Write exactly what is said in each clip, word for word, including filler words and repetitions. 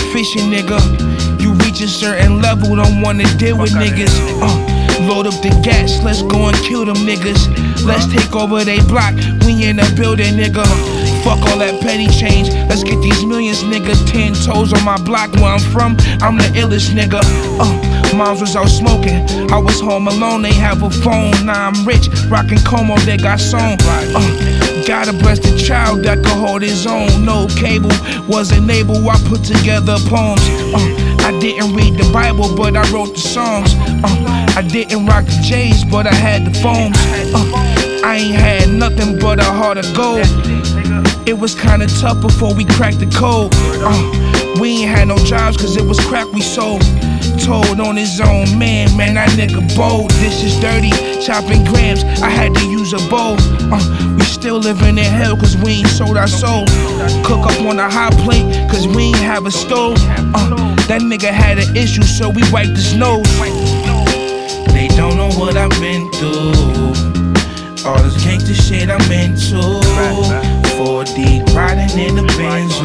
fishing, nigga. You reach a certain level, don't wanna deal with niggas. Uh, load up the gas, let's go and kill them niggas. Let's take over they block, we in the building, nigga. Fuck all that petty change, let's get these millions, nigga. Ten toes on my block where I'm from, I'm the illest, nigga. Uh, moms was out smoking, I was home alone, they have a phone. Now I'm rich, rockin' Como, they got song. Uh, gotta bless the child that could hold his own. No cable, wasn't able, I put together poems. Uh, I didn't read the Bible, but I wrote the songs. Uh, I didn't rock the J's, but I had the phones. Uh, I ain't had nothing but a heart of gold. It was kinda tough before we cracked the code. Uh, we ain't had no jobs cause it was crack we sold. Told on his own man, man, that nigga bold. This is dirty, chopping grams, I had to use a bowl. Uh, we still living in hell cause we ain't sold our soul. Cook up on a hot plate cause we ain't have a stove. Uh, that nigga had an issue so we wiped his nose. They don't know what I've been through, all this gangsta shit I'm into. Four deep riding in the Benzo,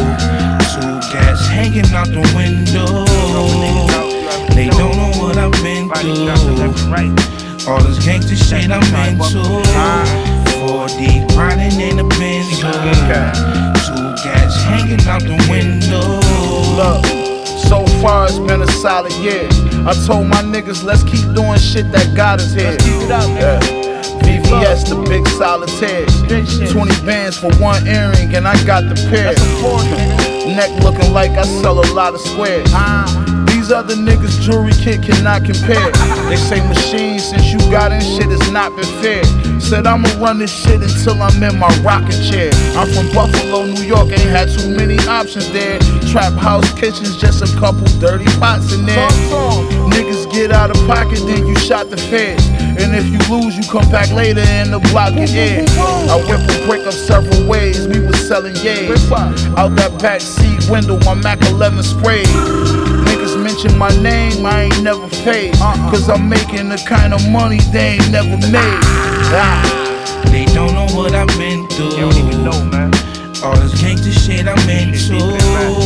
two cats hanging out the window. They don't know what I've been through, all this gangsta shit I'm into. Four deep riding in the Benzo, two cats hanging out the window. Look, so far it's been a solid year. I told my niggas let's keep doing shit that got us here. Yeah. V V S, the big solitaires. Twenty bands for one earring and I got the pair. Neck looking like I sell a lot of squares. These other niggas jewelry kit cannot compare. They say machine since you got in shit has not been fair. Said I'ma run this shit until I'm in my rocking chair. I'm from Buffalo, New York, ain't had too many options there. Trap house kitchens, just a couple dirty pots in there. Niggas get out of pocket, then you shot the feds. And if you lose, you come back later and the block get air. I whip a brick up several ways, we was selling yays. Out that back seat window, my Mac eleven sprayed. Niggas mention my name, I ain't never paid. Cause I'm making the kind of money they ain't never made. Ah. They don't know what I've been through, They don't even know, man. all this gangsta shit I'm into.